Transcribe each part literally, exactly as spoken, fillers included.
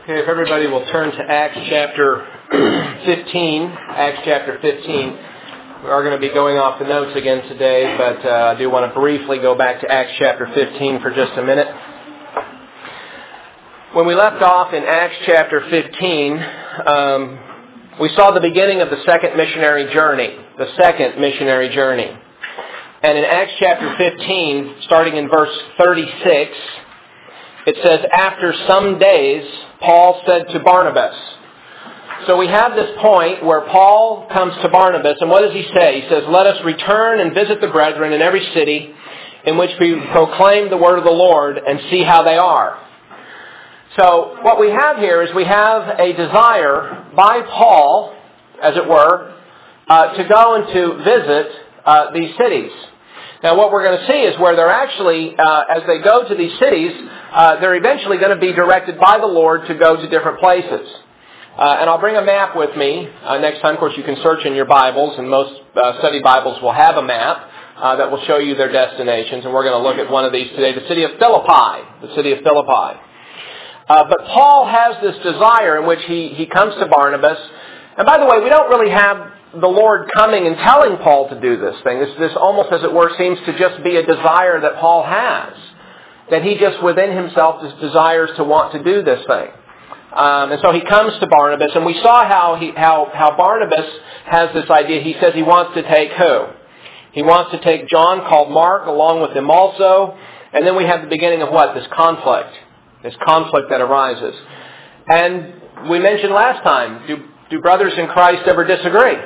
Okay, if everybody will turn to Acts chapter fifteen, Acts chapter fifteen. We are going to be going off the notes again today, but uh, I do want to briefly go back to Acts chapter fifteen for just a minute. When we left off in Acts chapter fifteen, um, we saw the beginning of the second missionary journey, the second missionary journey. And in Acts chapter fifteen, starting in verse thirty-six, it says, "After some days, Paul said to Barnabas." So we have this point where Paul comes to Barnabas, and what does he say? He says, "Let us return and visit the brethren in every city in which we proclaim the word of the Lord and see how they are." So what we have here is we have a desire by Paul, as it were, uh, to go and to visit uh, these cities. Now what we're going to see is where they're actually, uh, as they go to these cities, uh, they're eventually going to be directed by the Lord to go to different places. Uh, and I'll bring a map with me uh, next time. Of course, you can search in your Bibles, and most uh, study Bibles will have a map uh, that will show you their destinations. And we're going to look at one of these today, the city of Philippi, the city of Philippi. Uh, but Paul has this desire in which he, he comes to Barnabas. And by the way, we don't really have the Lord coming and telling Paul to do this thing. This, this almost, as it were, seems to just be a desire that Paul has. That he just within himself just desires to want to do this thing. Um, and so he comes to Barnabas, and we saw how, he, how, how Barnabas has this idea. He says he wants to take who? He wants to take John, called Mark, along with him also. And then we have the beginning of what? This conflict. This conflict that arises. And we mentioned last time, do, do brothers in Christ ever disagree?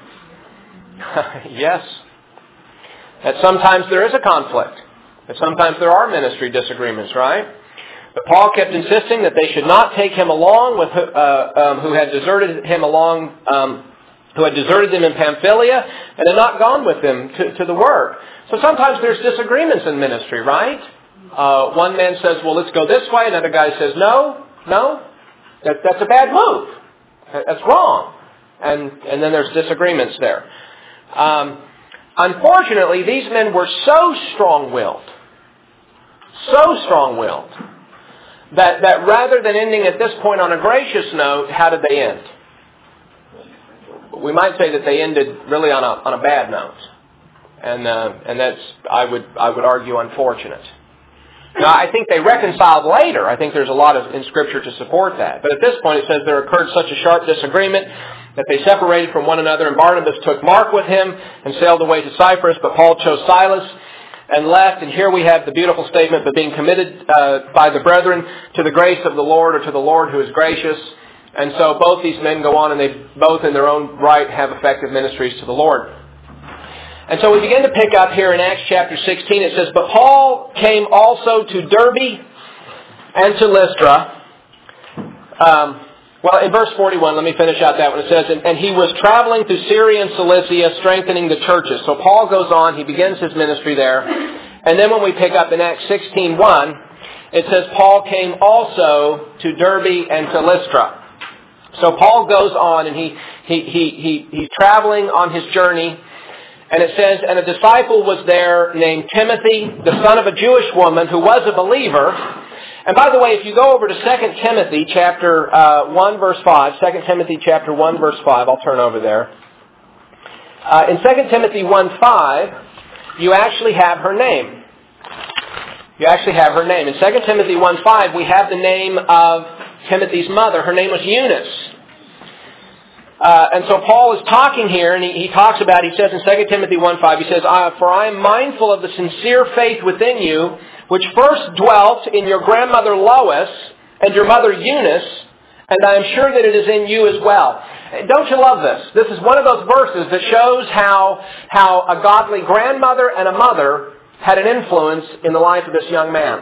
Yes. That sometimes there is a conflict. That sometimes there are ministry disagreements, right? But Paul kept insisting that they should not take him along with uh, um, who had deserted him along, um, who had deserted them in Pamphylia and had not gone with them to, to the work. So sometimes there's disagreements in ministry, right? Uh, one man says, "Well, let's go this way." Another guy says, "No, no, that, that's a bad move. That's wrong." And and then there's disagreements there. Um, unfortunately, these men were so strong-willed, so strong-willed, that, that rather than ending at this point on a gracious note, how did they end? We might say that they ended really on a on a bad note, and uh, and that's I would I would argue unfortunate. Now, I think they reconciled later. I think there's a lot of in Scripture to support that. But at this point, it says there occurred such a sharp disagreement that they separated from one another, and Barnabas took Mark with him and sailed away to Cyprus, but Paul chose Silas and left. And here we have the beautiful statement, "But being committed uh, by the brethren to the grace of the Lord," or to the Lord who is gracious. And so both these men go on, and they both in their own right have effective ministries to the Lord. And so we begin to pick up here in Acts chapter sixteen. It says, "But Paul came also to Derbe and to Lystra." Um, well, in verse forty-one, let me finish out that one. It says, and, and he was traveling through Syria and Cilicia, strengthening the churches. So Paul goes on. He begins his ministry there. And then when we pick up in Acts sixteen one, it says, "Paul came also to Derbe and to Lystra." So Paul goes on, and he, he, he, he he's traveling on his journey. And it says, "And a disciple was there named Timothy, the son of a Jewish woman who was a believer." And by the way, if you go over to Second Timothy chapter uh, one, verse five, Second Timothy chapter one, verse five, I'll turn over there. Uh, in Second Timothy one five, you actually have her name. You actually have her name. In Second Timothy one five, we have the name of Timothy's mother. Her name was Eunice. Uh, and so Paul is talking here, and he, he talks about, he says in Second Timothy one five, he says, "For I am mindful of the sincere faith within you, which first dwelt in your grandmother Lois and your mother Eunice, and I am sure that it is in you as well." Don't you love this? This is one of those verses that shows how, how a godly grandmother and a mother had an influence in the life of this young man.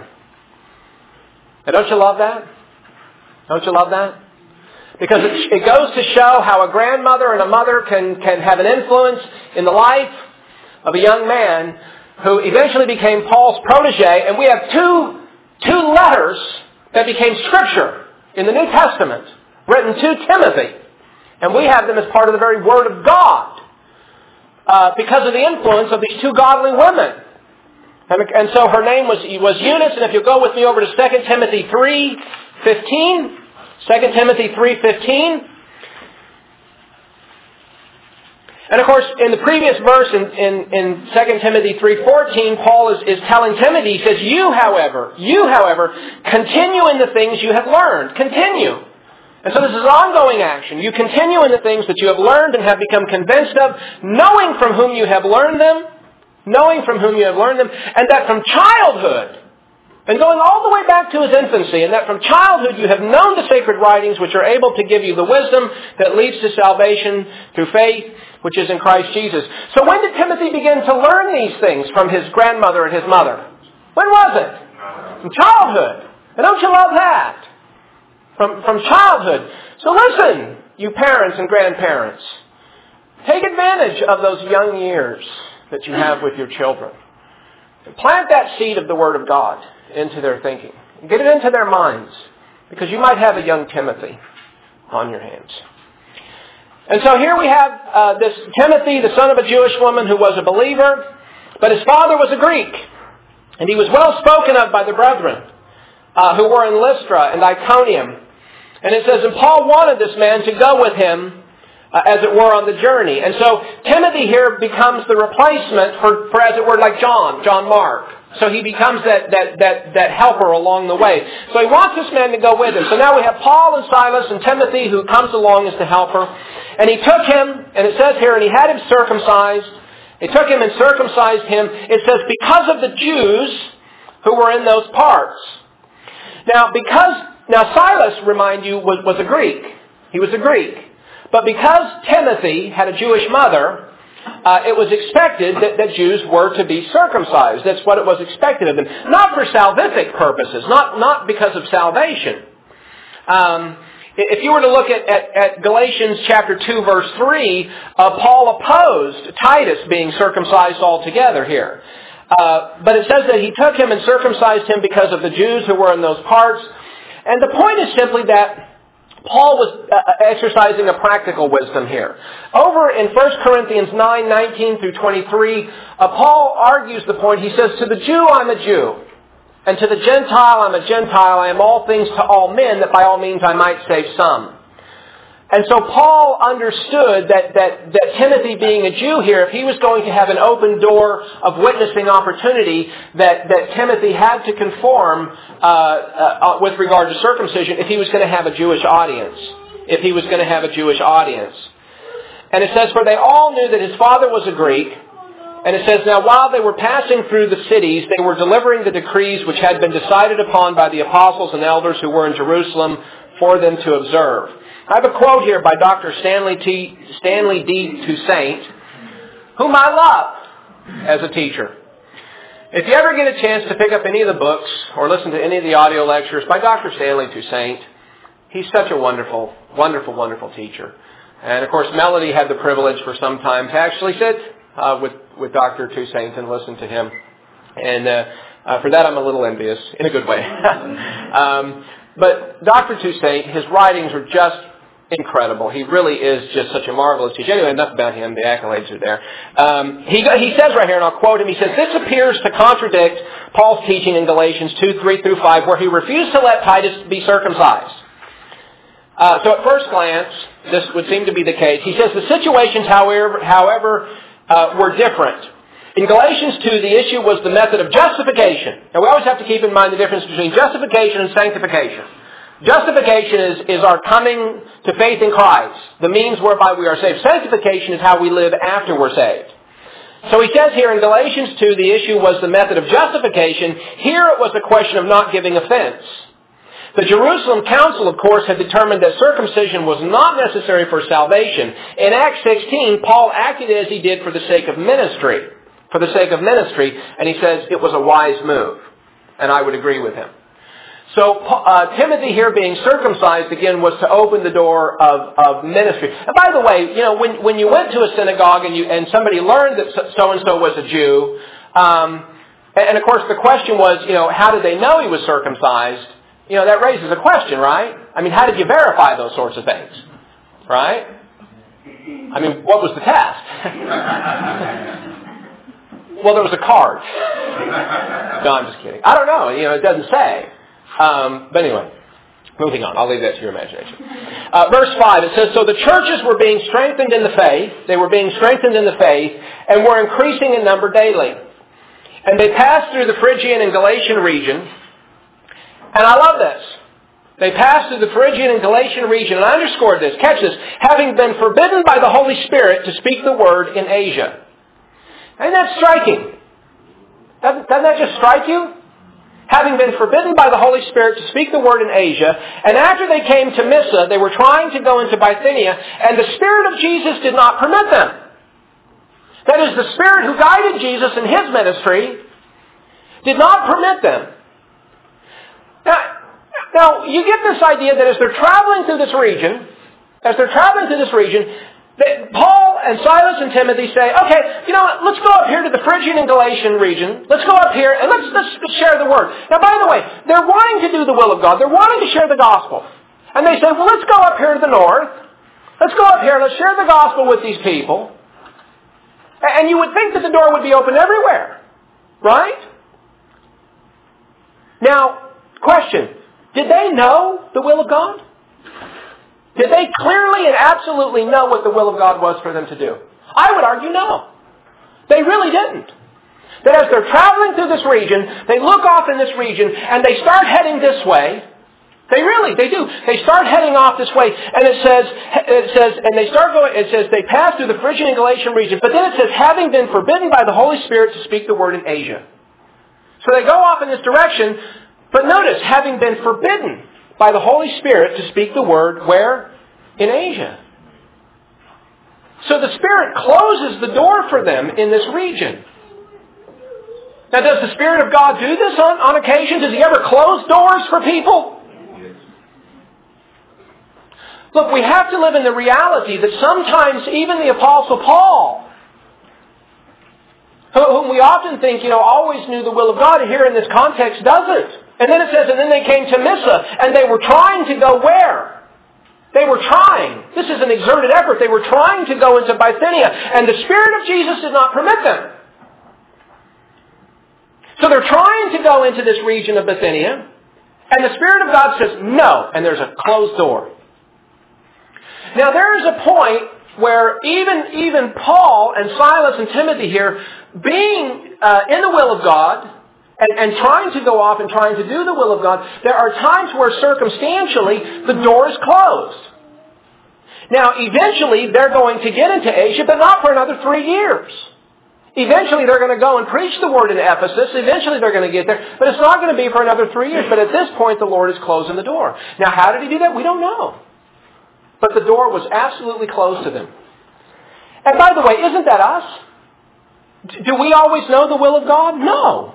And don't you love that? Don't you love that? Because it, it goes to show how a grandmother and a mother can, can have an influence in the life of a young man who eventually became Paul's protege. And we have two, two letters that became Scripture in the New Testament, written to Timothy. And we have them as part of the very Word of God uh, because of the influence of these two godly women. And, and so her name was, was Eunice. And if you'll go with me over to Second Timothy three fifteen, Second Timothy three fifteen. And of course, in the previous verse in, in, in Second Timothy three fourteen, Paul is, is telling Timothy, he says, You, however, you, however, continue in the things you have learned. Continue. And so this is ongoing action. You continue in the things that you have learned and have become convinced of, knowing from whom you have learned them, knowing from whom you have learned them, and that from childhood, and going all the way back to his infancy, and that from childhood you have known the sacred writings which are able to give you the wisdom that leads to salvation through faith, which is in Christ Jesus. So when did Timothy begin to learn these things from his grandmother and his mother? When was it? From childhood. And don't you love that? From, from childhood. So listen, you parents and grandparents. Take advantage of those young years that you have with your children. And plant that seed of the Word of God into their thinking. Get it into their minds. Because you might have a young Timothy on your hands. And so here we have uh, this Timothy, the son of a Jewish woman who was a believer, but his father was a Greek. And he was well spoken of by the brethren uh, who were in Lystra and Iconium. And it says, and Paul wanted this man to go with him, uh, as it were, on the journey. And so Timothy here becomes the replacement for, for as it were, like John, John Mark. So he becomes that, that, that, that helper along the way. So he wants this man to go with him. So now we have Paul and Silas and Timothy who comes along as the helper. And he took him, and it says here, and he had him circumcised. They took him and circumcised him. It says, because of the Jews who were in those parts. Now, because, now Silas, remind you, was, was a Greek. He was a Greek. But because Timothy had a Jewish mother, Uh, it was expected that, that Jews were to be circumcised. That's what it was expected of them. Not for salvific purposes, not, not because of salvation. Um, if you were to look at, at, at Galatians chapter two, verse three, uh, Paul opposed Titus being circumcised altogether here. Uh, but it says that he took him and circumcised him because of the Jews who were in those parts. And the point is simply that Paul was uh, exercising a practical wisdom here. Over in First Corinthians nine, nineteen through twenty-three, uh, Paul argues the point. He says, to the Jew I'm a Jew, and to the Gentile I'm a Gentile. I am all things to all men, that by all means I might save some. And so Paul understood that, that, that Timothy being a Jew here, if he was going to have an open door of witnessing opportunity, that, that Timothy had to conform uh, uh, with regard to circumcision if he was going to have a Jewish audience. If he was going to have a Jewish audience. And it says, for they all knew that his father was a Greek. And it says, now while they were passing through the cities, they were delivering the decrees which had been decided upon by the apostles and elders who were in Jerusalem for them to observe. I have a quote here by Doctor Stanley T. Stanley D. Toussaint, whom I love as a teacher. If you ever get a chance to pick up any of the books or listen to any of the audio lectures by Doctor Stanley Toussaint, he's such a wonderful, wonderful, wonderful teacher. And of course, Melody had the privilege for some time to actually sit uh, with, with Doctor Toussaint and listen to him. And uh, uh, for that, I'm a little envious, in a good way. um, but Doctor Toussaint, his writings are just incredible. He really is just such a marvelous teacher. Anyway, enough about him. The accolades are there. Um, he, he says right here, and I'll quote him, he says, this appears to contradict Paul's teaching in Galatians two, three through five, where he refused to let Titus be circumcised. Uh, so at first glance, this would seem to be the case. He says the situations, however, however uh, were different. In Galatians two, the issue was the method of justification. Now, we always have to keep in mind the difference between justification and sanctification. Justification is, is our coming to faith in Christ, the means whereby we are saved. Sanctification is how we live after we're saved. So he says here in Galatians two, the issue was the method of justification. Here it was a question of not giving offense. The Jerusalem Council, of course, had determined that circumcision was not necessary for salvation. In Acts sixteen, Paul acted as he did for the sake of ministry. For the sake of ministry, and he says it was a wise move. And I would agree with him. So uh, Timothy here being circumcised, again, was to open the door of, of ministry. And by the way, you know, when, when you went to a synagogue and, you, and somebody learned that so-and-so was a Jew, um, and, and of course the question was, you know, how did they know he was circumcised? You know, that raises a question, right? I mean, how did you verify those sorts of things? Right? I mean, what was the test? Well, there was a card. No, I'm just kidding. I don't know. You know, it doesn't say. Um, but anyway. Moving on. I'll leave that to your imagination. Uh, verse five, it says, so the churches were being strengthened in the faith. They were being strengthened in the faith and were increasing in number daily. And they passed through the Phrygian and Galatian region. And I love this. They passed through the Phrygian and Galatian region. And I underscored this. Catch this. Having been forbidden by the Holy Spirit to speak the word in Asia. Isn't that striking? Doesn't, doesn't that just strike you? Having been forbidden by the Holy Spirit to speak the word in Asia, and after they came to Mysia, they were trying to go into Bithynia, and the Spirit of Jesus did not permit them. That is, the Spirit who guided Jesus in His ministry did not permit them. Now, now, you get this idea that as they're traveling through this region, as they're traveling through this region, that Paul and Silas and Timothy say, okay, you know what, let's go up here to the Phrygian and Galatian region. Let's go up here and let's, let's share the word. Now, by the way, they're wanting to do the will of God. They're wanting to share the gospel. And they say, well, let's go up here to the north. Let's go up here. Let's share the gospel with these people. And you would think that the door would be open everywhere. Right? Now, question. Did they know the will of God? Did they clearly and absolutely know what the will of God was for them to do? I would argue no. They really didn't. That as they're traveling through this region, they look off in this region and they start heading this way. They really, they do. They start heading off this way, and it says, it says, and they start going, it says they pass through the Phrygian and Galatian region, but then it says, having been forbidden by the Holy Spirit to speak the word in Asia. So they go off in this direction, but notice, having been forbidden by the Holy Spirit to speak the word where? In Asia. So the Spirit closes the door for them in this region. Now, does the Spirit of God do this on, on occasion? Does He ever close doors for people? Look, we have to live in the reality that sometimes even the Apostle Paul, whom we often think, you know, always knew the will of God, here in this context doesn't. And then it says, and then they came to Mysia, and they were trying to go where? They were trying. This is an exerted effort. They were trying to go into Bithynia, and the Spirit of Jesus did not permit them. So they're trying to go into this region of Bithynia, and the Spirit of God says no, and there's a closed door. Now there is a point where even, even Paul and Silas and Timothy here, being uh, in the will of God, And, and trying to go off and trying to do the will of God, there are times where circumstantially the door is closed. Now, eventually they're going to get into Asia, but not for another three years. Eventually they're going to go and preach the word in Ephesus. Eventually they're going to get there, but it's not going to be for another three years. But at this point the Lord is closing the door. Now, how did He do that? We don't know. But the door was absolutely closed to them. And by the way, isn't that us? Do we always know the will of God? No.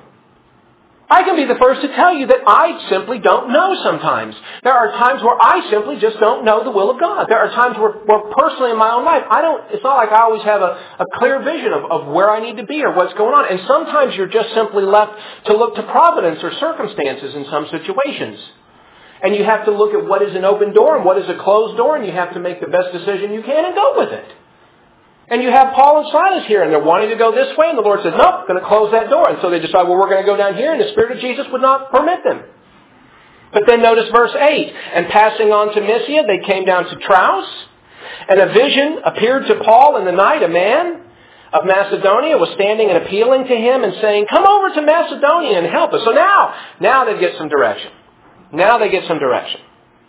I can be the first to tell you that I simply don't know sometimes. There are times where I simply just don't know the will of God. There are times where, where personally in my own life, I don't, it's not like I always have a, a clear vision of, of where I need to be or what's going on. And sometimes you're just simply left to look to providence or circumstances in some situations. And you have to look at what is an open door and what is a closed door, and you have to make the best decision you can and go with it. And you have Paul and Silas here, and they're wanting to go this way, and the Lord says, nope, I'm going to close that door. And so they decide, well, we're going to go down here, and the Spirit of Jesus would not permit them. But then notice verse eight. And passing on to Mysia, they came down to Troas, and a vision appeared to Paul in the night. A man of Macedonia was standing and appealing to him and saying, come over to Macedonia and help us. So now, now they get some direction. Now they get some direction.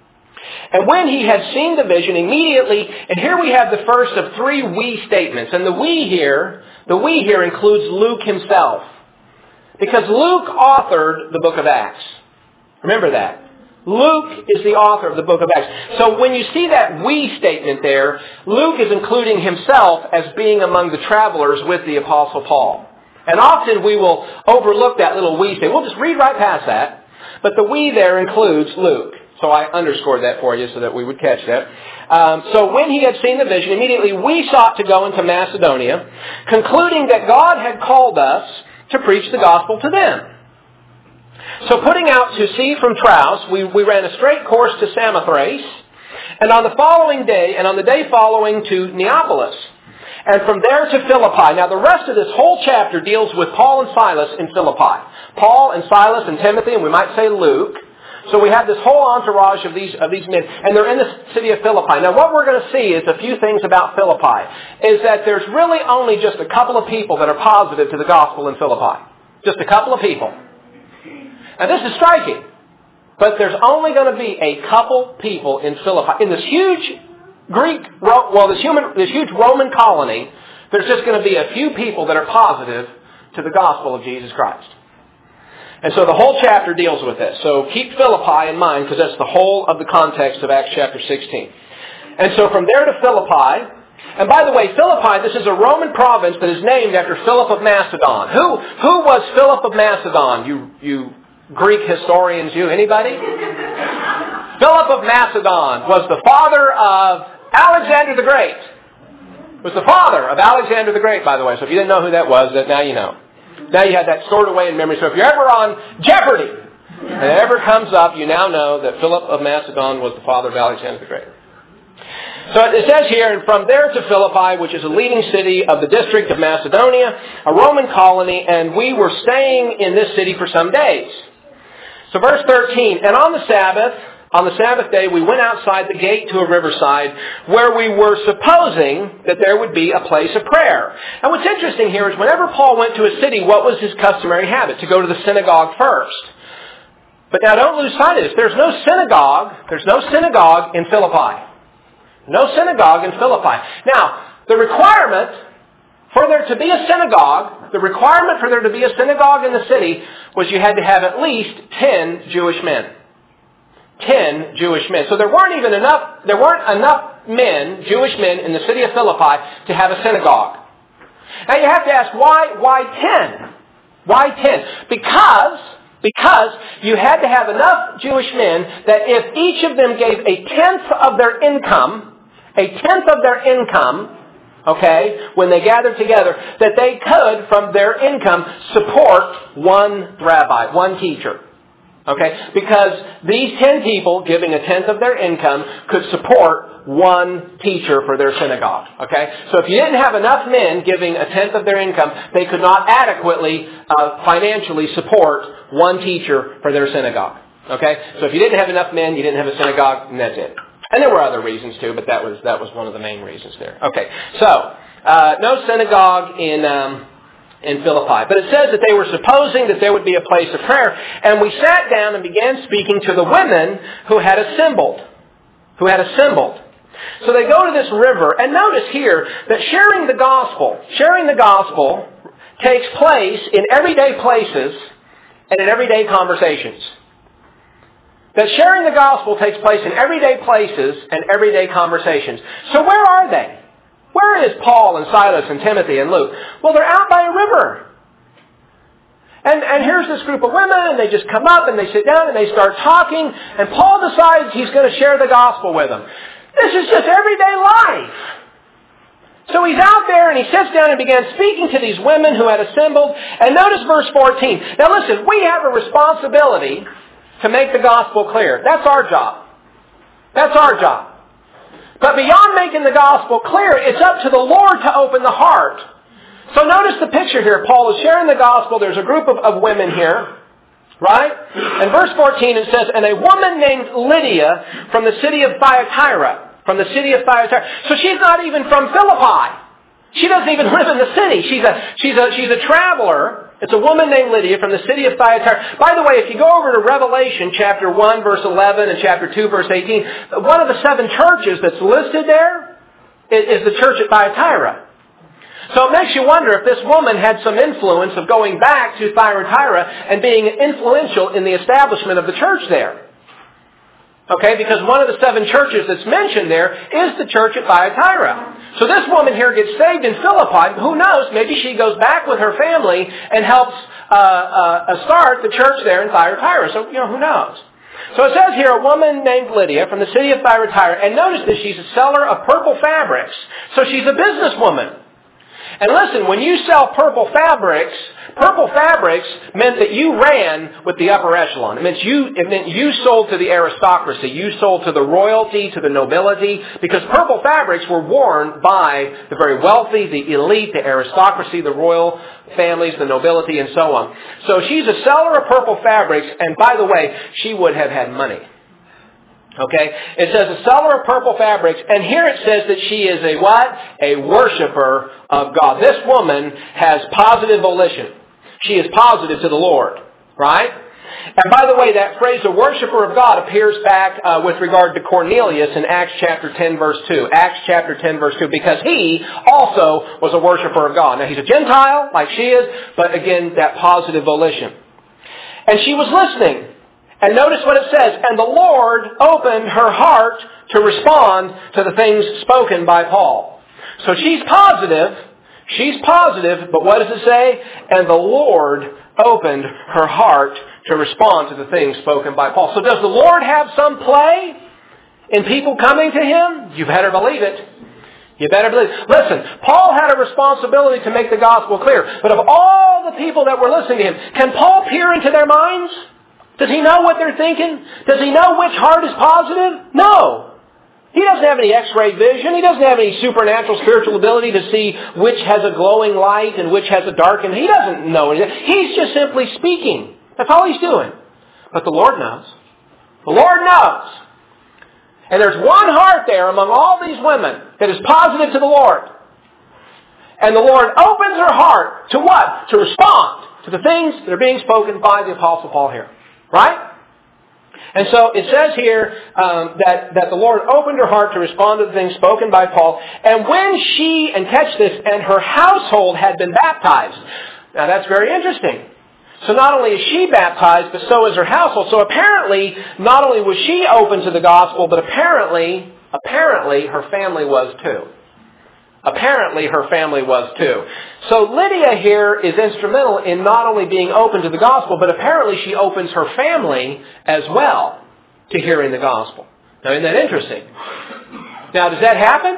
And when he had seen the vision, immediately, and here we have the first of three we statements. And the we here, the we here includes Luke himself. Because Luke authored the book of Acts. Remember that. Luke is the author of the book of Acts. So when you see that we statement there, Luke is including himself as being among the travelers with the Apostle Paul. And often we will overlook that little we statement. We'll just read right past that. But the we there includes Luke. So I underscored that for you so that we would catch that. Um, so when he had seen the vision, immediately we sought to go into Macedonia, concluding that God had called us to preach the gospel to them. So putting out to sea from Troas, we, we ran a straight course to Samothrace, and on the following day, and on the day following to Neapolis, and from there to Philippi. Now the rest of this whole chapter deals with Paul and Silas in Philippi. Paul and Silas and Timothy, and we might say Luke, So we have this whole entourage of these, of these men, and they're in the city of Philippi. Now what we're going to see is a few things about Philippi, is that there's really only just a couple of people that are positive to the gospel in Philippi. Just a couple of people. Now this is striking, but there's only going to be a couple people in Philippi. In this huge Greek, well, this, human, this huge Roman colony, there's just going to be a few people that are positive to the gospel of Jesus Christ. And so the whole chapter deals with this. So keep Philippi in mind, because that's the whole of the context of Acts chapter sixteen. And so from there to Philippi, and by the way, Philippi, this is a Roman province that is named after Philip of Macedon. Who, who was Philip of Macedon? You, you Greek historians, you, anybody? Philip of Macedon was the father of Alexander the Great. Was the father of Alexander the Great, by the way. So if you didn't know who that was, that now you know. Now you have that stored away in memory. So if you're ever on Jeopardy, and it ever comes up, you now know that Philip of Macedon was the father of Alexander the Great. So it says here, and from there to Philippi, which is a leading city of the district of Macedonia, a Roman colony, and we were staying in this city for some days. So verse thirteen, and on the Sabbath, on the Sabbath day, we went outside the gate to a riverside where we were supposing that there would be a place of prayer. And what's interesting here is whenever Paul went to a city, what was his customary habit? To go to the synagogue first. But now don't lose sight of this. There's no synagogue, there's no synagogue in Philippi. No synagogue in Philippi. Now, the requirement for there to be a synagogue, the requirement for there to be a synagogue in the city was you had to have at least ten Jewish men. Ten Jewish men. So there weren't even enough, there weren't enough men, Jewish men, in the city of Philippi to have a synagogue. Now you have to ask, why, why ten? Why ten? Because, because you had to have enough Jewish men that if each of them gave a tenth of their income, a tenth of their income, okay, when they gathered together, that they could, from their income, support one rabbi, one teacher. Okay? Because these ten people giving a tenth of their income could support one teacher for their synagogue. Okay? So if you didn't have enough men giving a tenth of their income, they could not adequately uh, financially support one teacher for their synagogue. Okay? So if you didn't have enough men, you didn't have a synagogue, and that's it. And there were other reasons too, but that was that was one of the main reasons there. Okay, so uh, no synagogue in um, in Philippi, but it says that they were supposing that there would be a place of prayer, and we sat down and began speaking to the women who had assembled, who had assembled. So they go to this river, and notice here that sharing the gospel, sharing the gospel takes place in everyday places and in everyday conversations. That sharing the gospel takes place in everyday places and everyday conversations. So where are they? Where is Paul and Silas and Timothy and Luke? Well, they're out by a river. And, and here's this group of women, and they just come up and they sit down and they start talking, and Paul decides he's going to share the gospel with them. This is just everyday life. So he's out there and he sits down and began speaking to these women who had assembled. And notice verse fourteen. Now listen, we have a responsibility to make the gospel clear. That's our job. That's our job. But beyond making the gospel clear, it's up to the Lord to open the heart. So notice the picture here. Paul is sharing the gospel. There's a group of, of women here. Right? In verse fourteen it says, and a woman named Lydia from the city of Thyatira. From the city of Thyatira. So she's not even from Philippi. She doesn't even live in the city. She's a, she's a, she's a traveler. It's a woman named Lydia from the city of Thyatira. By the way, if you go over to Revelation chapter one, verse eleven, and chapter two, verse eighteen, one of the seven churches that's listed there is the church at Thyatira. So it makes you wonder if this woman had some influence of going back to Thyatira and being influential in the establishment of the church there. Okay, because one of the seven churches that's mentioned there is the church at Thyatira. So this woman here gets saved in Philippi. Who knows? Maybe she goes back with her family and helps uh, uh, start the church there in Thyatira. So, you know, who knows? So it says here, a woman named Lydia from the city of Thyatira. And notice that she's a seller of purple fabrics. So she's a businesswoman. And listen, when you sell purple fabrics, purple fabrics meant that you ran with the upper echelon. It meant you, it meant you sold to the aristocracy. You sold to the royalty, to the nobility, because purple fabrics were worn by the very wealthy, the elite, the aristocracy, the royal families, the nobility, and so on. So she's a seller of purple fabrics, and by the way, she would have had money. Okay? It says a seller of purple fabrics, and here it says that she is a what? A worshiper of God. This woman has positive volition. She is positive to the Lord. Right? And by the way, that phrase, a worshiper of God, appears back uh, with regard to Cornelius in Acts chapter ten, verse two. Acts chapter ten, verse two, because he also was a worshiper of God. Now, he's a Gentile, like she is, but again, that positive volition. And she was listening. And notice what it says, and the Lord opened her heart to respond to the things spoken by Paul. So she's positive, she's positive, but what does it say? And the Lord opened her heart to respond to the things spoken by Paul. So does the Lord have some play in people coming to Him? You better believe it. You better believe it. Listen, Paul had a responsibility to make the gospel clear. But of all the people that were listening to him, can Paul peer into their minds? Does he know what they're thinking? Does he know which heart is positive? No. He doesn't have any x-ray vision. He doesn't have any supernatural spiritual ability to see which has a glowing light and which has a darkened. He doesn't know anything. He's just simply speaking. That's all he's doing. But the Lord knows. The Lord knows. And there's one heart there among all these women that is positive to the Lord. And the Lord opens her heart to what? To respond to the things that are being spoken by the Apostle Paul here. Right? And so it says here um, that, that the Lord opened her heart to respond to the things spoken by Paul. And when she, and catch this, and her household had been baptized. Now that's very interesting. So not only is she baptized, but so is her household. So apparently, not only was she open to the gospel, but apparently, apparently her family was too. Apparently her family was too. So Lydia here is instrumental in not only being open to the gospel, but apparently she opens her family as well to hearing the gospel. Now isn't that interesting? Now does that happen?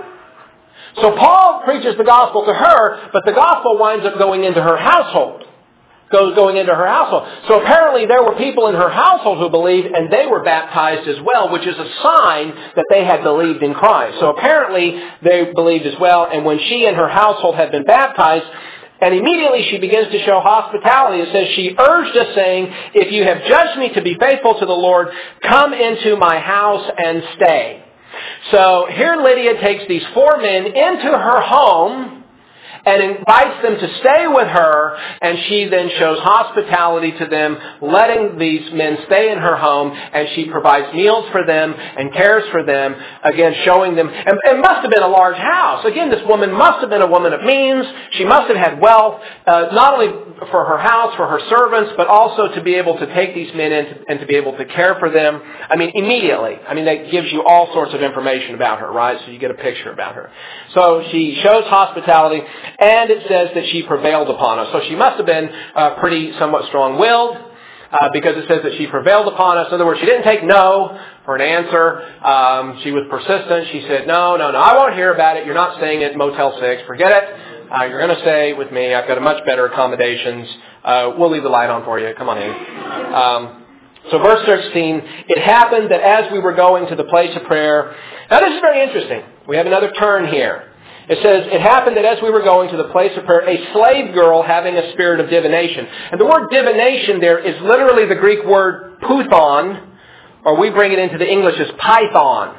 So Paul preaches the gospel to her, but the gospel winds up going into her household. Goes going into her household. So apparently there were people in her household who believed, and they were baptized as well, which is a sign that they had believed in Christ. So apparently they believed as well, and when she and her household had been baptized, and immediately she begins to show hospitality. It says, she urged us, saying, if you have judged me to be faithful to the Lord, come into my house and stay. So here Lydia takes these four men into her home and invites them to stay with her, and she then shows hospitality to them, letting these men stay in her home, and she provides meals for them and cares for them, again showing them, and it must have been a large house. Again, this woman must have been a woman of means. She must have had wealth, uh, not only for her house, for her servants, but also to be able to take these men in and to be able to care for them. I mean, immediately. I mean, that gives you all sorts of information about her, right? So you get a picture about her. So she shows hospitality, and it says that she prevailed upon us. So she must have been uh, pretty somewhat strong-willed, uh, because it says that she prevailed upon us. In other words, she didn't take no for an answer. Um, she was persistent. She said, no, no, no, I won't hear about it. You're not staying at Motel six. Forget it. Uh, you're going to stay with me. I've got a much better accommodations. Uh, we'll leave the light on for you. Come on in. Um, so verse sixteen, it happened that as we were going to the place of prayer. Now this is very interesting. We have another turn here. It says, it happened that as we were going to the place of prayer, a slave girl having a spirit of divination. And the word divination there is literally the Greek word puthon, or we bring it into the English as python.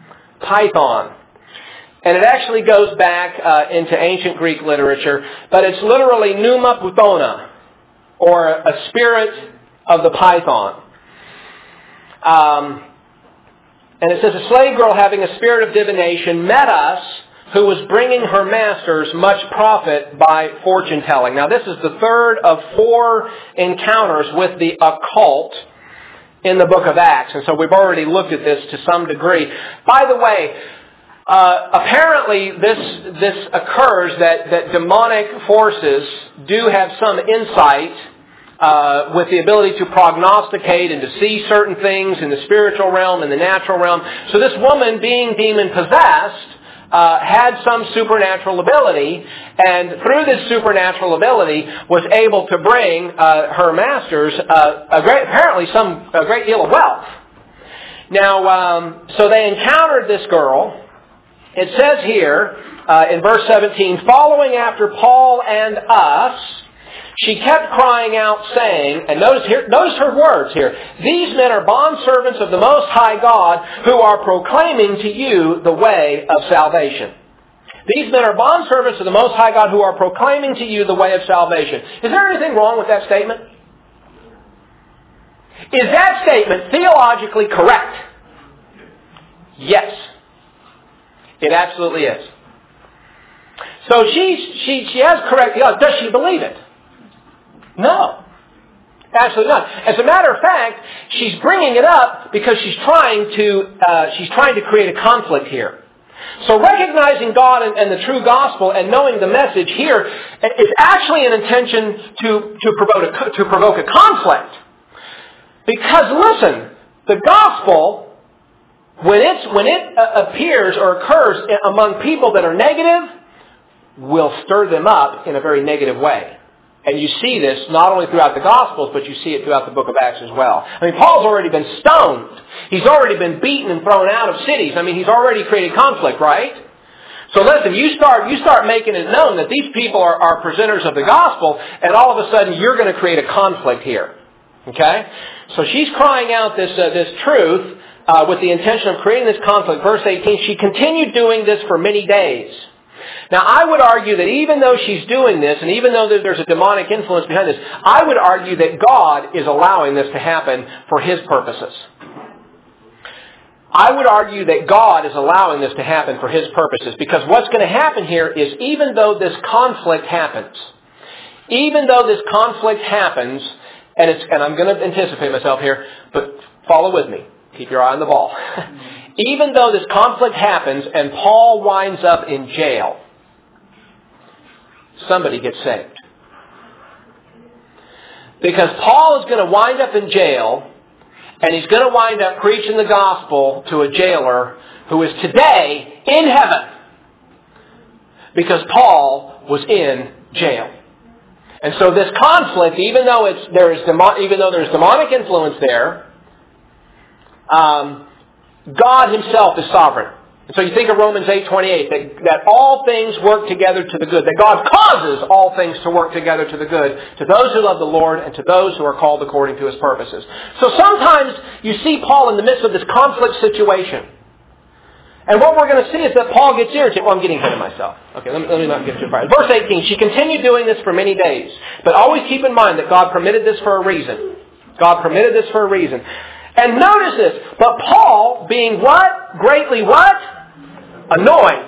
Python. And it actually goes back uh, into ancient Greek literature, but it's literally pneuma puthona, or a spirit of the python. Um, and it says, a slave girl having a spirit of divination met us, who was bringing her masters much profit by fortune telling. Now this is the third of four encounters with the occult in the book of Acts. And so we've already looked at this to some degree. By the way, uh, apparently this this occurs that, that demonic forces do have some insight uh, with the ability to prognosticate and to see certain things in the spiritual realm and the natural realm. So this woman, being demon-possessed, uh, had some supernatural ability, and through this supernatural ability was able to bring uh, her masters uh, a great, apparently some a great deal of wealth. Now, um, so they encountered this girl. It says here uh, in verse seventeen, following after Paul and us, she kept crying out, saying, and notice here, notice her words here, these men are bondservants of the Most High God who are proclaiming to you the way of salvation. These men are bondservants of the Most High God who are proclaiming to you the way of salvation. Is there anything wrong with that statement? Is that statement theologically correct? Yes. It absolutely is. So she, she, she has correct theology. Does she believe it? No. Absolutely not. As a matter of fact, she's bringing it up because she's trying to, uh, she's trying to create a conflict here. So recognizing God and, and the true gospel and knowing the message here is actually an intention to, to, provoke a, to provoke a conflict. Because listen, the gospel, when, it's, when it uh, appears or occurs among people that are negative, will stir them up in a very negative way. And you see this not only throughout the Gospels, but you see it throughout the book of Acts as well. I mean, Paul's already been stoned. He's already been beaten and thrown out of cities. I mean, he's already created conflict, right? So listen, you start you start making it known that these people are, are presenters of the gospel, and all of a sudden you're going to create a conflict here. Okay? So she's crying out this uh, this truth uh, with the intention of creating this conflict. Verse eighteen, she continued doing this for many days. Now, I would argue that even though she's doing this, and even though there's a demonic influence behind this, I would argue that God is allowing this to happen for His purposes. I would argue that God is allowing this to happen for His purposes, because what's going to happen here is even though this conflict happens, even though this conflict happens, and it's, and I'm going to anticipate myself here, but follow with me. Keep your eye on the ball. Even though this conflict happens and Paul winds up in jail, somebody gets saved. Because Paul is going to wind up in jail, and he's going to wind up preaching the gospel to a jailer who is today in heaven. Because Paul was in jail. And so this conflict, even though it's there is demo, even though there's demonic influence there, um, God Himself is sovereign. And so you think of Romans eight twenty-eight, that, that all things work together to the good. That God causes all things to work together to the good, to those who love the Lord and to those who are called according to His purposes. So sometimes you see Paul in the midst of this conflict situation. And what we're going to see is that Paul gets irritated. Well, I'm getting ahead of myself. Okay, let me, let me not get too far. Verse eighteen, she continued doing this for many days. But always keep in mind that God permitted this for a reason. God permitted this for a reason. And notice this, but Paul, being what? Greatly what? Annoyed.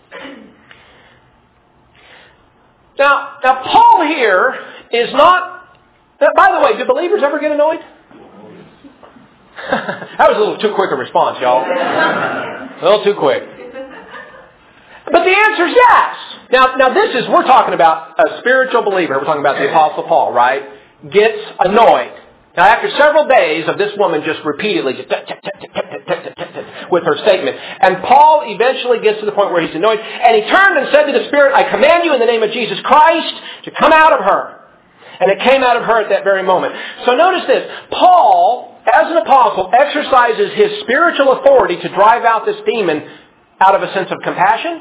Now, now Paul here is not... By the way, do believers ever get annoyed? That was a little too quick a response, y'all. A little too quick. But the answer is yes. Now, now this is, we're talking about a spiritual believer. We're talking about the Apostle Paul, right? Gets annoyed. Now, after several days of this woman just repeatedly just with her statement, and Paul eventually gets to the point where he's annoyed, and he turned and said to the Spirit, I command you in the name of Jesus Christ to come out of her. And it came out of her at that very moment. So notice this. Paul, as an apostle, exercises his spiritual authority to drive out this demon out of a sense of compassion?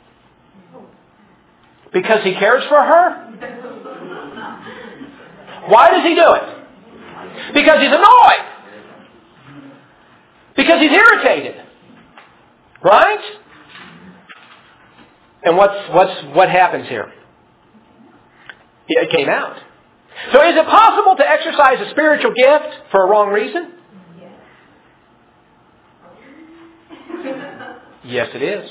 Because he cares for her? Why does he do it? Because he's annoyed. Because he's irritated. Right? And what's, what's, what happens here? It came out. So is it possible to exercise a spiritual gift for a wrong reason? Yes, it is.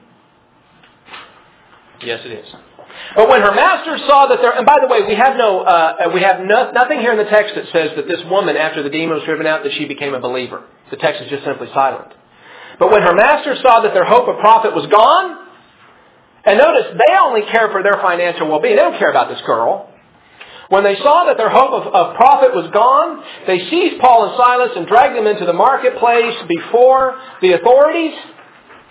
Yes, it is. But when her master saw that there, and by the way, we have no, uh, we have no, nothing here in the text that says that this woman, after the demon was driven out, that she became a believer. The text is just simply silent. But when her master saw that their hope of profit was gone, and notice, they only care for their financial well-being. They don't care about this girl. When they saw that their hope of, of profit was gone, they seized Paul and Silas and dragged them into the marketplace before the authorities.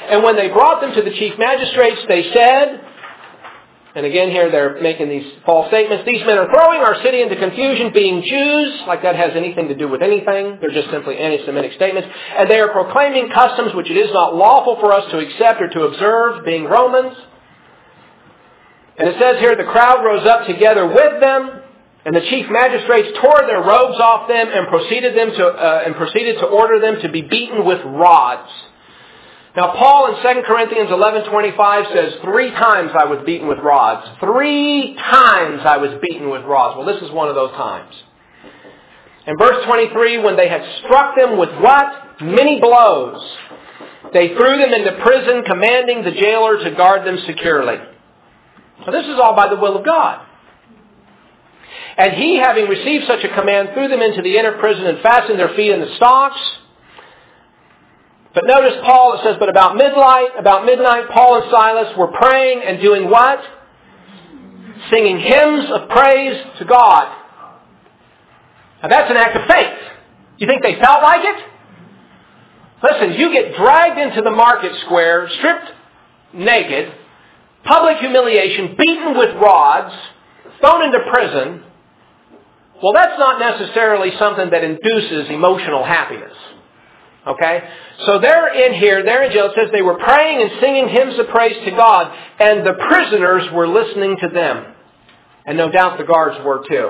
And when they brought them to the chief magistrates, they said, and again here they're making these false statements, these men are throwing our city into confusion, being Jews, like that has anything to do with anything. They're just simply anti-Semitic statements. And they are proclaiming customs which it is not lawful for us to accept or to observe, being Romans. And it says here, the crowd rose up together with them, and the chief magistrates tore their robes off them and proceeded them to uh, and proceeded to order them to be beaten with rods. Now, Paul in Second Corinthians eleven twenty-five says, three times I was beaten with rods. Three times I was beaten with rods. Well, this is one of those times. In verse twenty-three, when they had struck them with what? Many blows, they threw them into prison, commanding the jailer to guard them securely. So this is all by the will of God. And he, having received such a command, threw them into the inner prison and fastened their feet in the stocks. But notice Paul, it says, but about midnight, about midnight, Paul and Silas were praying and doing what? Singing hymns of praise to God. Now that's an act of faith. You think they felt like it? Listen, you get dragged into the market square, stripped naked, public humiliation, beaten with rods, thrown into prison. Well, that's not necessarily something that induces emotional happiness. Okay? So they're in here, they're in jail. It says they were praying and singing hymns of praise to God, and the prisoners were listening to them. And no doubt the guards were too.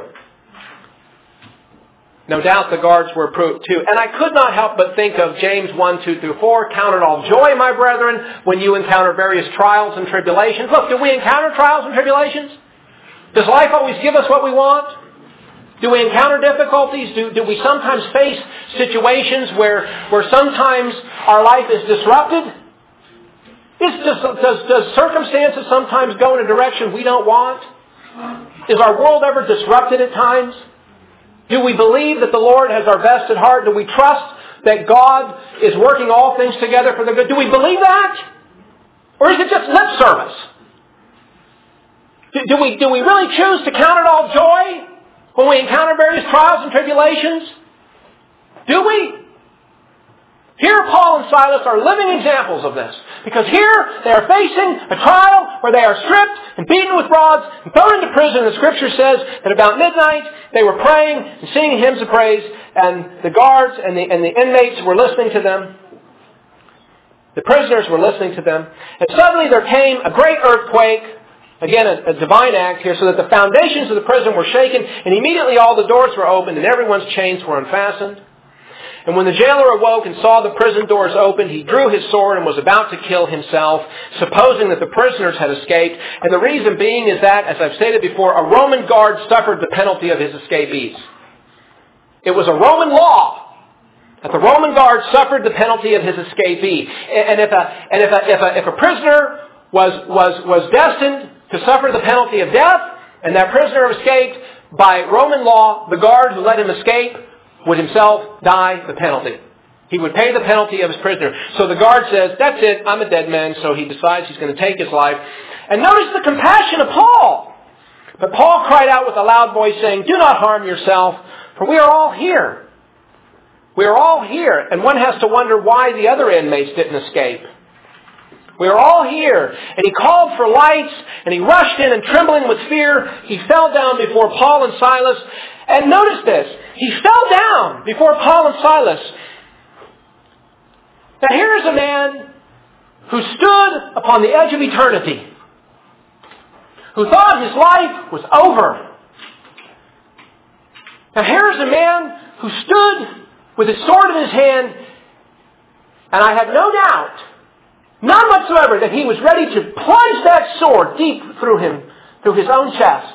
No doubt the guards were too. And I could not help but think of James one, two through four. Count it all joy, my brethren, when you encounter various trials and tribulations. Look, do we encounter trials and tribulations? Does life always give us what we want? Do we encounter difficulties? Do, do we sometimes face situations where, where sometimes our life is disrupted? Is, does, does, does circumstances sometimes go in a direction we don't want? Is our world ever disrupted at times? Do we believe that the Lord has our best at heart? Do we trust that God is working all things together for the good? Do we believe that? Or is it just lip service? Do, do, we, do we really choose to count it all joy when we encounter various trials and tribulations? Do we? Here Paul and Silas are living examples of this. Because here they are facing a trial where they are stripped and beaten with rods and thrown into prison. The Scripture says that about midnight they were praying and singing hymns of praise, and the guards and the, and the inmates were listening to them. The prisoners were listening to them. And suddenly there came a great earthquake. Again, a, a divine act here, so that the foundations of the prison were shaken, and immediately all the doors were opened and everyone's chains were unfastened. And when the jailer awoke and saw the prison doors opened, he drew his sword and was about to kill himself, supposing that the prisoners had escaped. And the reason being is that, as I've stated before, a Roman guard suffered the penalty of his escapees. It was a Roman law that the Roman guard suffered the penalty of his escapee. And if a, and if a, if a, if a prisoner was, was, was destined to suffer the penalty of death, and that prisoner escaped, by Roman law, the guard who let him escape would himself die the penalty. He would pay the penalty of his prisoner. So the guard says, that's it, I'm a dead man, so he decides he's going to take his life. And notice the compassion of Paul. But Paul cried out with a loud voice saying, do not harm yourself, for we are all here. We are all here. And one has to wonder why the other inmates didn't escape. We are all here. And he called for lights, and he rushed in, and trembling with fear, he fell down before Paul and Silas. And notice this. He fell down before Paul and Silas. Now here is a man who stood upon the edge of eternity, who thought his life was over. Now here is a man who stood with his sword in his hand, and I have no doubt, none whatsoever, that he was ready to plunge that sword deep through him, through his own chest.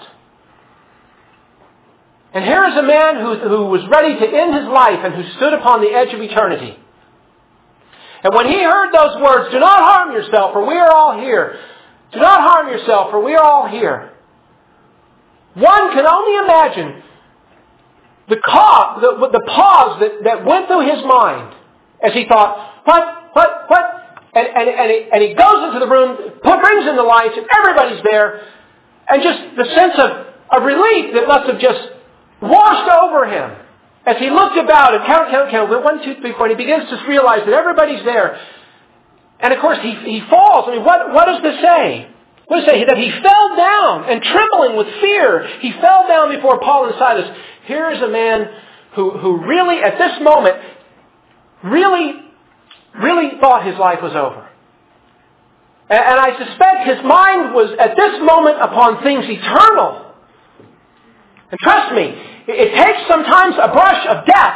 And here is a man who, who was ready to end his life and who stood upon the edge of eternity. And when he heard those words, do not harm yourself, for we are all here. Do not harm yourself, for we are all here. One can only imagine the, ca- the, the pause that, that went through his mind as he thought, what, what, what? And, and, and, he, and he goes into the room, put, brings in the lights, and everybody's there. And just the sense of, of relief that must have just washed over him as he looked about and count, count, count, one, two, three, four, and he begins to realize that everybody's there. And of course, he, he falls. I mean, what, what does this say? What does it say? That he fell down, and trembling with fear, he fell down before Paul and Silas. Here is a man who, who really, at this moment, really, really thought his life was over. And, and I suspect his mind was, at this moment, upon things eternal. And trust me, it, it takes sometimes a brush of death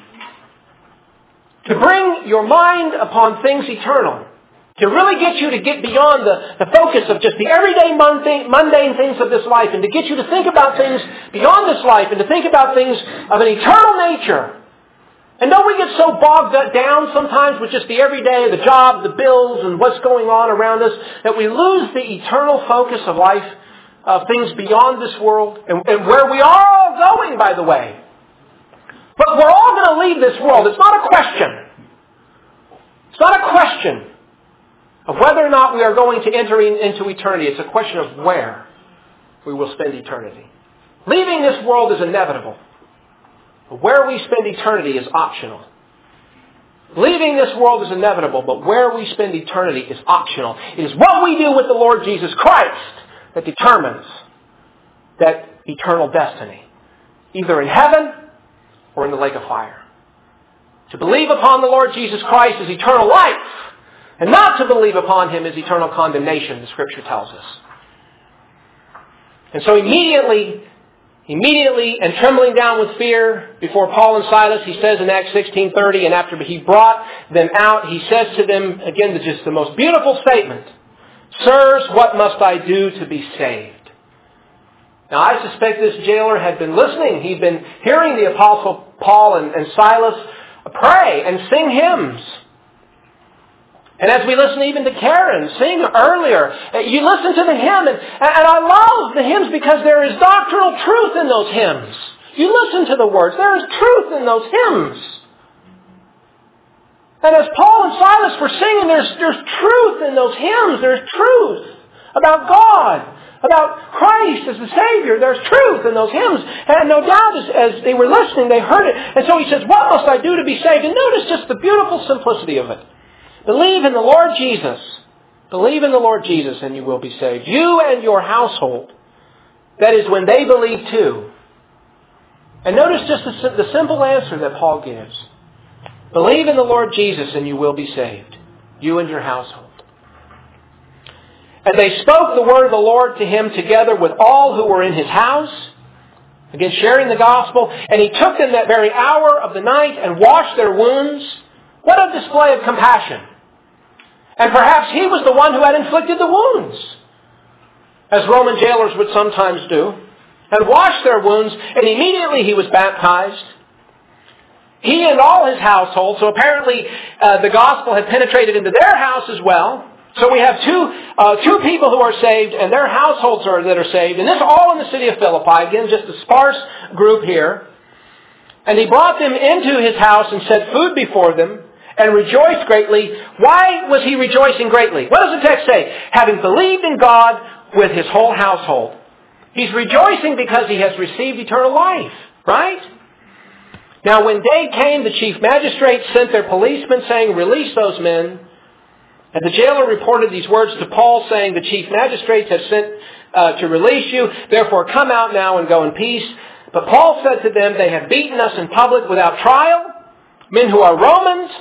to bring your mind upon things eternal. To really get you to get beyond the, the focus of just the everyday mundane, mundane things of this life, and to get you to think about things beyond this life, and to think about things of an eternal nature. And don't we get so bogged down sometimes with just the everyday, the job, the bills, and what's going on around us, that we lose the eternal focus of life, of things beyond this world, and, and where we are all going, by the way. But we're all going to leave this world. It's not a question. It's not a question of whether or not we are going to enter in, into eternity. It's a question of where we will spend eternity. Leaving this world is inevitable. But where we spend eternity is optional. Leaving this world is inevitable, but where we spend eternity is optional. It is what we do with the Lord Jesus Christ that determines that eternal destiny. Either in heaven or in the lake of fire. To believe upon the Lord Jesus Christ is eternal life. And not to believe upon Him is eternal condemnation, the Scripture tells us. And so immediately, immediately and trembling down with fear before Paul and Silas, he says in Acts sixteen thirty, and after he brought them out, he says to them, again, just the most beautiful statement, "Sirs, what must I do to be saved?" Now I suspect this jailer had been listening. He'd been hearing the Apostle Paul and, and Silas pray and sing hymns. And as we listen even to Karen sing earlier, you listen to the hymn, and, and I love the hymns because there is doctrinal truth in those hymns. You listen to the words. There is truth in those hymns. And as Paul and Silas were singing, there's, there's truth in those hymns. There's truth about God, about Christ as the Savior. There's truth in those hymns. And no doubt as, as they were listening, they heard it. And so he says, what must I do to be saved? And notice just the beautiful simplicity of it. Believe in the Lord Jesus. Believe in the Lord Jesus and you will be saved. You and your household. That is when they believe too. And notice just the, the simple answer that Paul gives. Believe in the Lord Jesus and you will be saved. You and your household. And they spoke the word of the Lord to him together with all who were in his house. Again, sharing the gospel. And he took them that very hour of the night and washed their wounds. What a display of compassion. And perhaps he was the one who had inflicted the wounds, as Roman jailers would sometimes do, and washed their wounds, and immediately he was baptized. He and all his household, so apparently uh, the gospel had penetrated into their house as well. So we have two uh, two people who are saved, and their households are, that are saved, and this all in the city of Philippi. Again, just a sparse group here. And he brought them into his house and set food before them, and rejoiced greatly. Why was he rejoicing greatly? What does the text say? Having believed in God with his whole household. He's rejoicing because he has received eternal life, right? Now when day came, the chief magistrates sent their policemen saying, "Release those men." And the jailer reported these words to Paul, saying, "The chief magistrates have sent uh, to release you. Therefore come out now and go in peace." But Paul said to them, "They have beaten us in public without trial, men who are Romans,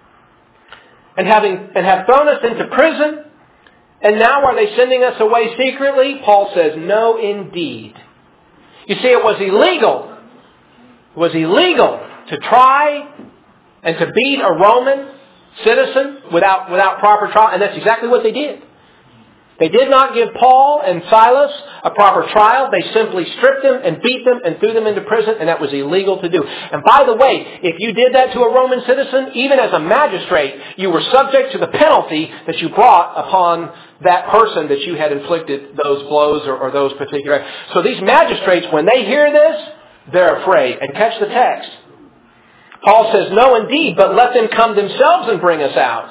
and having and have thrown us into prison, and now are they sending us away secretly?" Paul says, "No, indeed." You see, it was illegal. It was illegal to try and to beat a Roman citizen without without proper trial, and that's exactly what they did. They did not give Paul and Silas a proper trial. They simply stripped them and beat them and threw them into prison, and that was illegal to do. And by the way, if you did that to a Roman citizen, even as a magistrate, you were subject to the penalty that you brought upon that person that you had inflicted those blows or, or those particular... So these magistrates, when they hear this, they're afraid. And catch the text. Paul says, "No, indeed, but let them come themselves and bring us out."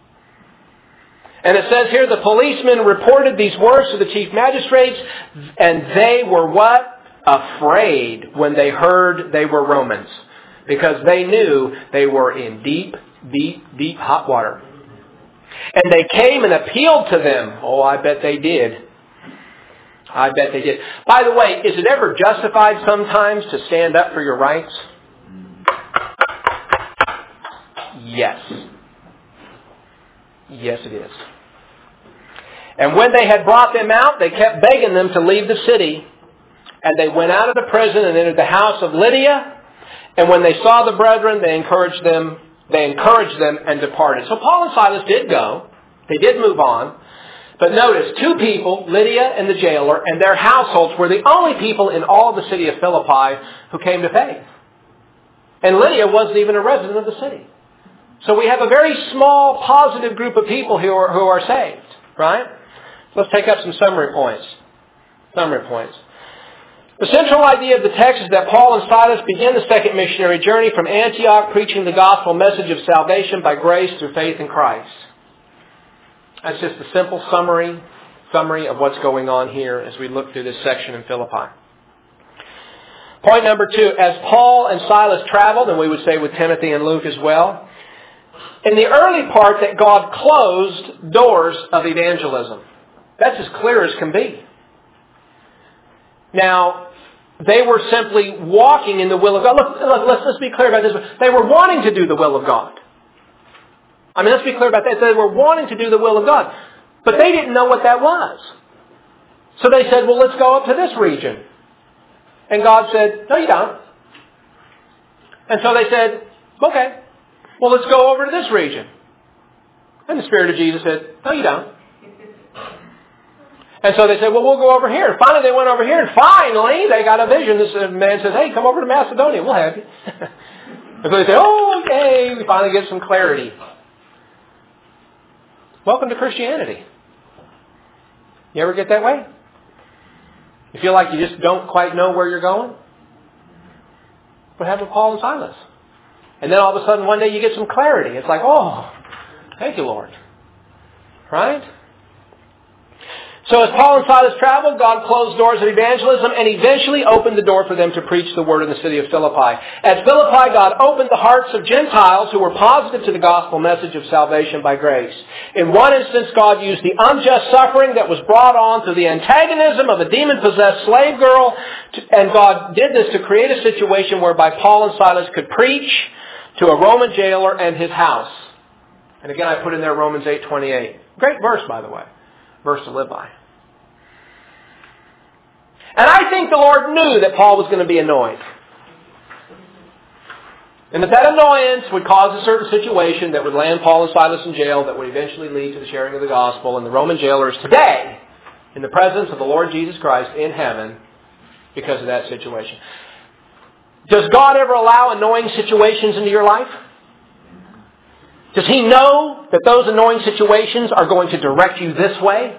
And it says here, the policemen reported these words to the chief magistrates, and they were what? Afraid when they heard they were Romans. Because they knew they were in deep, deep, deep hot water. And they came and appealed to them. Oh, I bet they did. I bet they did. By the way, is it ever justified sometimes to stand up for your rights? Yes. Yes, it is. And when they had brought them out, they kept begging them to leave the city. And they went out of the prison and entered the house of Lydia. And when they saw the brethren, they encouraged them, they encouraged them and departed. So Paul and Silas did go. They did move on. But notice, two people, Lydia and the jailer, and their households were the only people in all of the city of Philippi who came to faith. And Lydia wasn't even a resident of the city. So we have a very small, positive group of people who are, who are saved. Right? Let's take up some summary points. Summary points. The central idea of the text is that Paul and Silas begin the second missionary journey from Antioch, preaching the gospel message of salvation by grace through faith in Christ. That's just a simple summary, summary of what's going on here as we look through this section in Philippi. Point number two, as Paul and Silas traveled, and we would say with Timothy and Luke as well, in the early part that God closed doors of evangelism. That's as clear as can be. Now, they were simply walking in the will of God. Look, look let's, let's be clear about this. They were wanting to do the will of God. I mean, let's be clear about that. They were wanting to do the will of God. But they didn't know what that was. So they said, well, let's go up to this region. And God said, no, you don't. And so they said, okay, well, let's go over to this region. And the Spirit of Jesus said, no, you don't. And so they said, well, we'll go over here. And finally, they went over here, and finally, they got a vision. This man says, hey, come over to Macedonia. We'll have you. And so they say, oh, okay, we finally get some clarity. Welcome to Christianity. You ever get that way? You feel like you just don't quite know where you're going? What happened with Paul and Silas? And then all of a sudden, one day, you get some clarity. It's like, oh, thank you, Lord. Right? So as Paul and Silas traveled, God closed doors of evangelism and eventually opened the door for them to preach the word in the city of Philippi. At Philippi, God opened the hearts of Gentiles who were positive to the gospel message of salvation by grace. In one instance, God used the unjust suffering that was brought on through the antagonism of a demon-possessed slave girl, to, and God did this to create a situation whereby Paul and Silas could preach to a Roman jailer and his house. And again, I put in there Romans eight twenty-eight. Great verse, by the way. Verse to live by. And I think the Lord knew that Paul was going to be annoyed. And that that annoyance would cause a certain situation that would land Paul and Silas in jail that would eventually lead to the sharing of the gospel. And the Roman jailer is today in the presence of the Lord Jesus Christ in heaven because of that situation. Does God ever allow annoying situations into your life? Does He know that those annoying situations are going to direct you this way?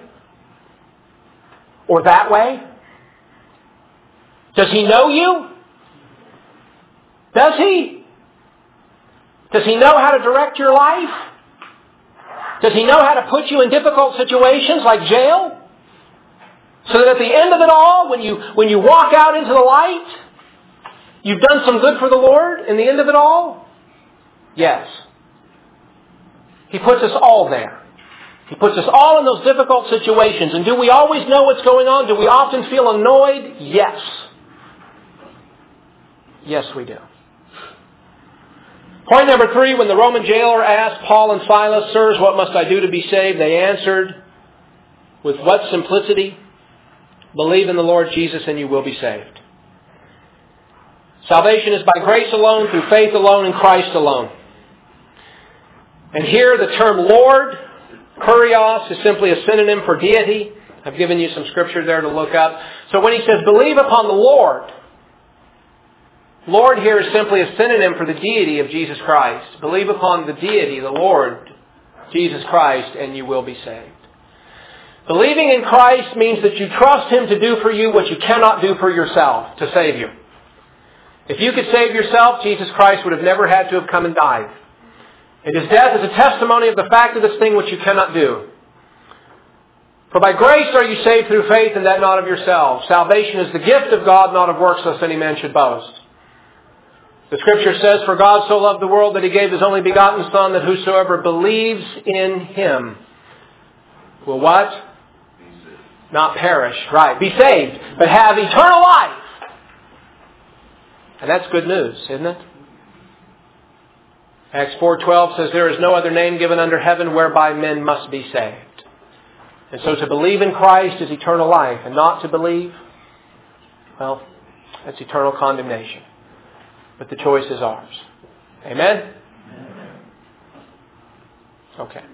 Or that way? Does He know you? Does He? Does He know how to direct your life? Does He know how to put you in difficult situations like jail? So that at the end of it all, when you, when you walk out into the light, you've done some good for the Lord in the end of it all? Yes. He puts us all there. He puts us all in those difficult situations. And do we always know what's going on? Do we often feel annoyed? Yes. Yes, we do. Point number three, when the Roman jailer asked Paul and Silas, sirs, what must I do to be saved? They answered with what simplicity? Believe in the Lord Jesus and you will be saved. Salvation is by grace alone, through faith alone, in Christ alone. And here the term Lord, kurios, is simply a synonym for deity. I've given you some scripture there to look up. So when he says, believe upon the Lord, Lord here is simply a synonym for the deity of Jesus Christ. Believe upon the deity, the Lord, Jesus Christ, and you will be saved. Believing in Christ means that you trust Him to do for you what you cannot do for yourself, to save you. If you could save yourself, Jesus Christ would have never had to have come and died. And His death is a testimony of the fact of this thing which you cannot do. For by grace are you saved through faith, and that not of yourselves. Salvation is the gift of God, not of works, lest any man should boast. The Scripture says, for God so loved the world that He gave His only begotten Son, that whosoever believes in Him will what? Not perish. Right. Be saved, but have eternal life. And that's good news, isn't it? Acts four twelve says, there is no other name given under heaven whereby men must be saved. And so to believe in Christ is eternal life, and not to believe, well, that's eternal condemnation. But the choice is ours. Amen? Okay.